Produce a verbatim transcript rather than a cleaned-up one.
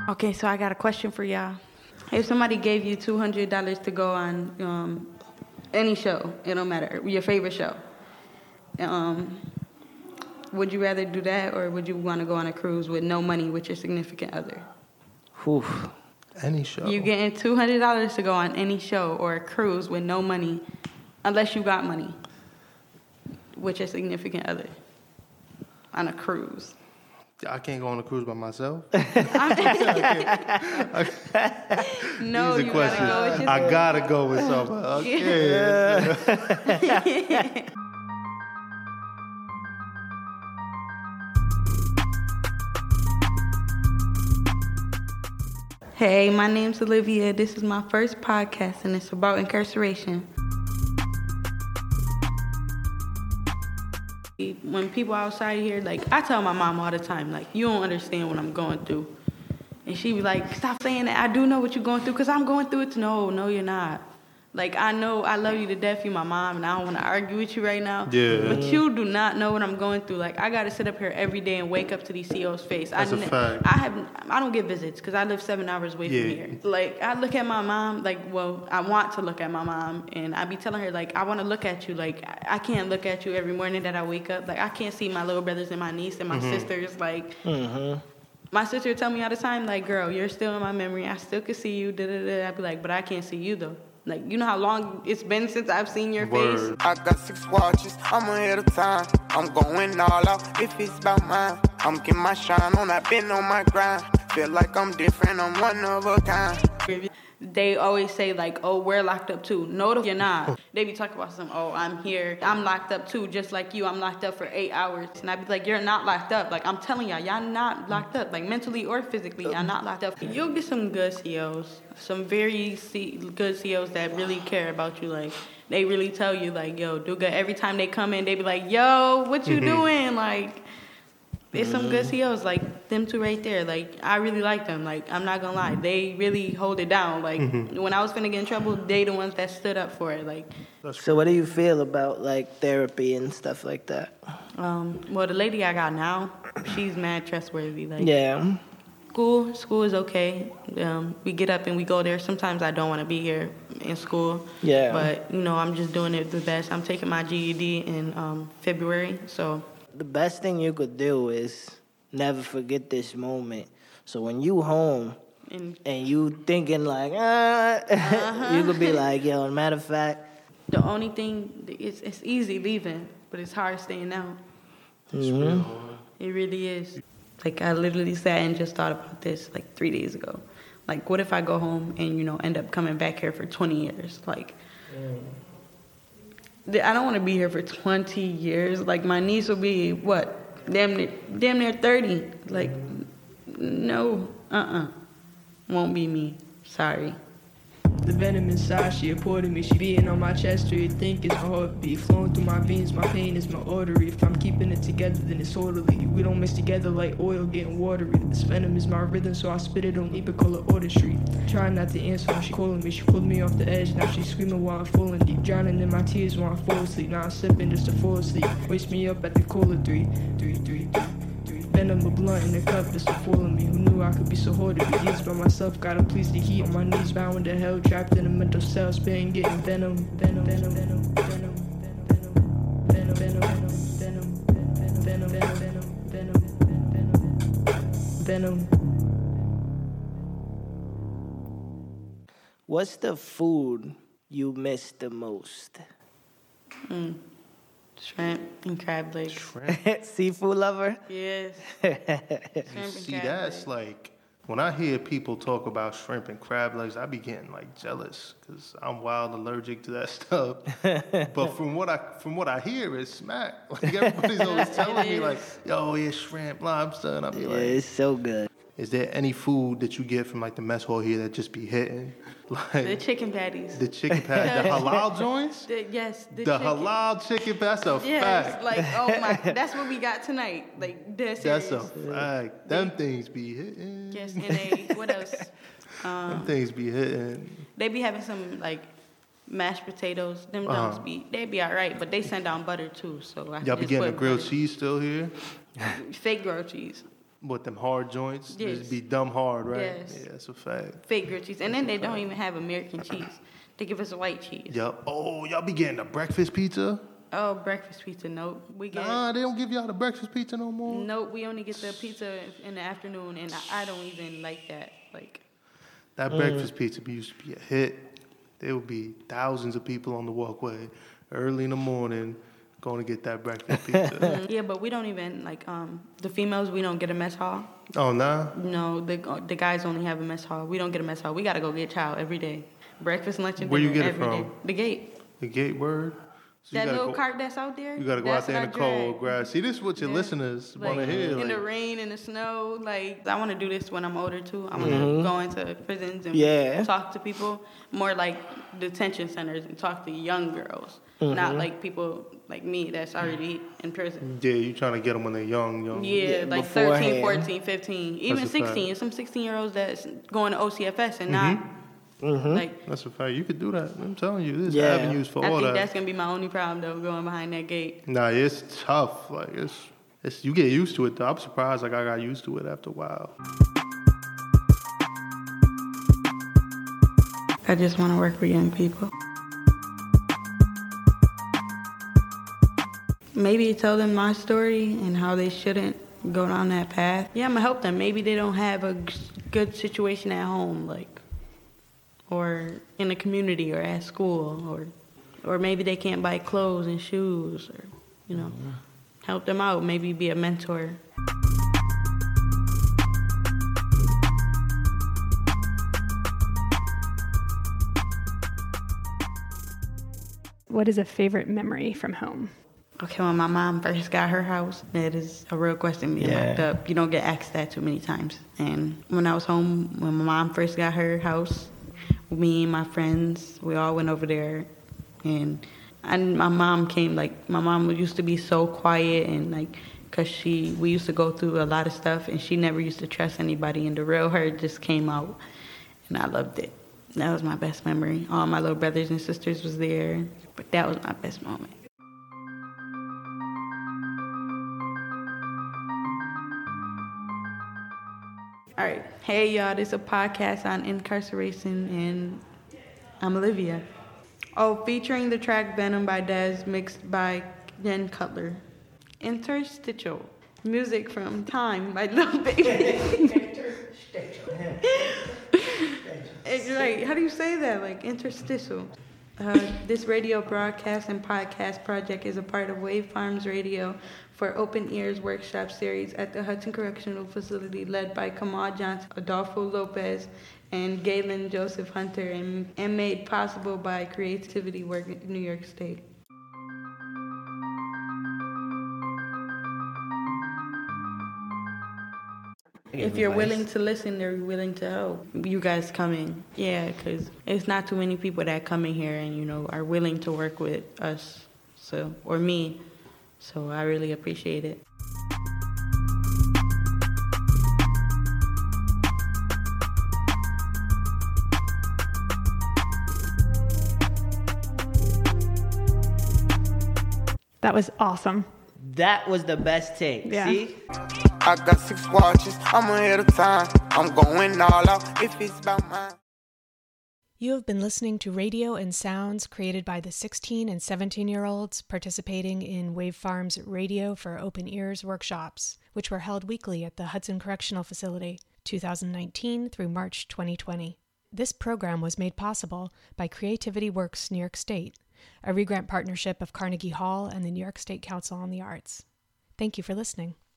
Okay, so I got a question for y'all. If somebody gave you two hundred dollars to go on um, any show, it don't matter, your favorite show, um, would you rather do that or would you want to go on a cruise with no money with your significant other? Whew. Any show. You getting two hundred dollars to go on any show or a cruise with no money, unless you got money, with your significant other on a cruise. I can't go on a cruise by myself. No, Easy you question. gotta go with your I gotta go with someone. Okay. Hey, my name's Olivia. This is my first podcast, and it's about incarceration. When people outside here, like, I tell my mom all the time, like, you don't understand what I'm going through. And she be like, stop saying that. I do know what you're going through, because I'm going through it. No, no, you're not. Like, I know I love you to death, you my mom, and I don't want to argue with you right now. Yeah. But you do not know what I'm going through. Like, I got to sit up here every day and wake up to these C Os' face. That's I, a fact. I have, I don't get visits because I live seven hours away Yeah. from here. Like, I look at my mom, like, well, I want to look at my mom, and I be telling her, like, I want to look at you. Like, I, I can't look at you every morning that I wake up. Like, I can't see my little brothers and my niece and my mm-hmm. sisters. Like, Mm-hmm. my sister tell me all the time, like, girl, you're still in my memory. I still can see you. Da da da. I be like, but I can't see you though. Like, you know how long it's been since I've seen your Word. face? I got six watches, I'm ahead of time. I'm going all out if it's about mine. I'm getting my shine on, I've been on my grind. Feel like I'm different, I'm one of a kind. They always say, like, oh, we're locked up too. No, you're not. They be talking about some, oh, I'm here. I'm locked up too, just like you. I'm locked up for eight hours. And I be like, you're not locked up. Like, I'm telling y'all, y'all not locked up. Like, mentally or physically, y'all not locked up. You'll get some good C Os. Some very C- good C Os that really care about you. Like, they really tell you, like, yo, do good. Every time they come in, they be like, yo, what you doing? Like, there's some good C Os, like them two right there. Like, I really like them. Like, I'm not gonna lie, they really hold it down. Like, mm-hmm. when I was finna get in trouble, they the ones that stood up for it. Like, so what do you feel about like therapy and stuff like that? Um, well, the lady I got now, she's mad trustworthy. Like, yeah. School, school is okay. Um, we get up and we go there. Sometimes I don't want to be here in school. Yeah. But you know, I'm just doing it the best. I'm taking my G E D in um, February, so. The best thing you could do is never forget this moment. So when you home and, and you thinking like, ah, uh-huh. you could be like, yo, matter of fact. The only thing, it's, it's easy leaving, but it's hard staying out. Mm-hmm. It really is. Like, I literally sat and just thought about this like three days ago. Like, what if I go home and, you know, end up coming back here for twenty years? Like, mm. I don't want to be here for twenty years. Like, my niece will be, what, damn near, damn near thirty. Like, no, uh-uh. Won't be me. Sorry. The venom inside, she applauded me. She beating on my chest, so you think it's my heartbeat. Flowing through my veins, my pain is my artery. If I'm keeping it together, then it's orderly. We don't mix together like oil getting watery. This venom is my rhythm, so I spit it on Ipa, call it artistry. Trying not to answer when she calling me. She pulled me off the edge, now she's screaming while I'm falling deep. Drowning in my tears while I fall asleep. Now I'm sipping just to fall asleep. Waste me up at the call of three. Three, three, three. Venom, a blunt in a cup that's so full of me. Who knew I could be so hard to be used by myself? Gotta please the heat on my knees, bound to hell, trapped in a mental cell, spitting, getting venom, venom, venom, venom, venom, venom, venom, venom, venom, venom, venom, venom, venom, venom. What's the food you miss the most? Mm. Shrimp and crab legs. Shrimp. Seafood lover? Yes. See, that's like, when I hear people talk about shrimp and crab legs, I be getting like jealous because I'm wild allergic to that stuff. But from what I from what I hear, it's smack. Like, everybody's always telling me like, yo, here's shrimp, lobster, and I be yeah, like, it's so good. is there any food that you get from like the mess hall here that just be hitting? Like the chicken patties. The chicken patties, the halal joints? The, yes, the, the chicken. halal chicken patties, that's a yes, fact. Like, oh my, that's what we got tonight. Like, that's That's a fact. Them things be hitting. Yes, and they, what else? Um, Them things be hitting. They be having some, like, mashed potatoes. Them Uh-huh. don't be, they be all right, but they send down butter too, so I Y'all be just getting the put grilled butter. cheese still here? Fake grilled cheese. What, them hard joints? Yes. Just be dumb hard, right? Yes. Yeah, that's a fact. Fake grilled cheese. And then they don't even have American cheese. They give us white cheese. Yup. Oh, y'all be getting a breakfast pizza? Oh, breakfast pizza, nope. We get Nah, they don't give y'all the breakfast pizza no more? Nope, we only get the pizza in the afternoon, and I don't even like that. Like That breakfast pizza used to be a hit. There would be thousands of people on the walkway early in the morning going to get that breakfast pizza. Yeah, but we don't even, like, um, the females, we don't get a mess hall. Oh, nah? No, the the guys only have a mess hall. We don't get a mess hall. We got to go get chow every day. Breakfast, lunch, and Where dinner you get it every from? day. The Gate. The Gate word? So you That gotta little go, cart that's out there. You got to go that's out there in what the I cold drag. grass. See, this is what your Yeah. listeners Like, want to hear. in Like, the rain, in the snow. Like, I want to do this when I'm older, too. I want to Mhm. go into prisons and Yeah. talk to people. More like detention centers and talk to young girls. Mhm. Not like people like me that's already in prison. yeah, you trying to get them when they're young, young. Yeah, Yeah, like thirteen, beforehand. fourteen, fifteen, even a fact. sixteen. Some sixteen-year-olds that's going to O C F S and Mhm. not, Mm-hmm. like, That's a fact. You could do that. I'm telling you, there's Yeah. avenues for I all think that. that's going to be my only problem, though, going behind that gate. Nah, it's tough. Like it's, it's you get used to it. Though. I'm surprised. Like I got used to it after a while. I just want to work with young people. Maybe tell them my story and how they shouldn't go down that path. Yeah, I'm going to help them. Maybe they don't have a g- good situation at home, like, or in the community or at school, or or maybe they can't buy clothes and shoes, or, you know, help them out, maybe be a mentor. What is a favorite memory from home? Okay, when my mom first got her house, that is a real question being Yeah. locked up. You don't get asked that too many times. And when I was home, when my mom first got her house, me and my friends, we all went over there. And and my mom came, like, my mom used to be so quiet and, like, because she, we used to go through a lot of stuff, and she never used to trust anybody. And the real her just came out, and I loved it. That was my best memory. All my little brothers and sisters was there, but that was my best moment. All right. Hey, y'all. This is a podcast on incarceration, and I'm Olivia. Oh, featuring the track Venom by Dez, mixed by Jen Cutler. Interstitial. Music from Time by Lil Baby. It's right. How do you say that? Like interstitial. Uh, this radio broadcast and podcast project is a part of Wave Farms Radio for Open Ears workshop series at the Hudson Correctional Facility, led by Kamal Johnson, Adolfo Lopez, and Galen Joseph Hunter, and, and made possible by Creativity Work in New York State. If you're willing to listen, they're willing to help. You guys coming, yeah, because it's not too many people that come in here and, you know, are willing to work with us, so, or me. So I really appreciate it. That was awesome. That was the best take. Yeah. See? I got six watches, I'm ahead of time. I'm going all out if it's about mine. You have been listening to radio and sounds created by the sixteen and seventeen-year-olds participating in Wave Farms Radio for Open Ears workshops, which were held weekly at the Hudson Correctional Facility, two thousand nineteen through March twenty twenty. This program was made possible by Creativity Works New York State, a regrant partnership of Carnegie Hall and the New York State Council on the Arts. Thank you for listening.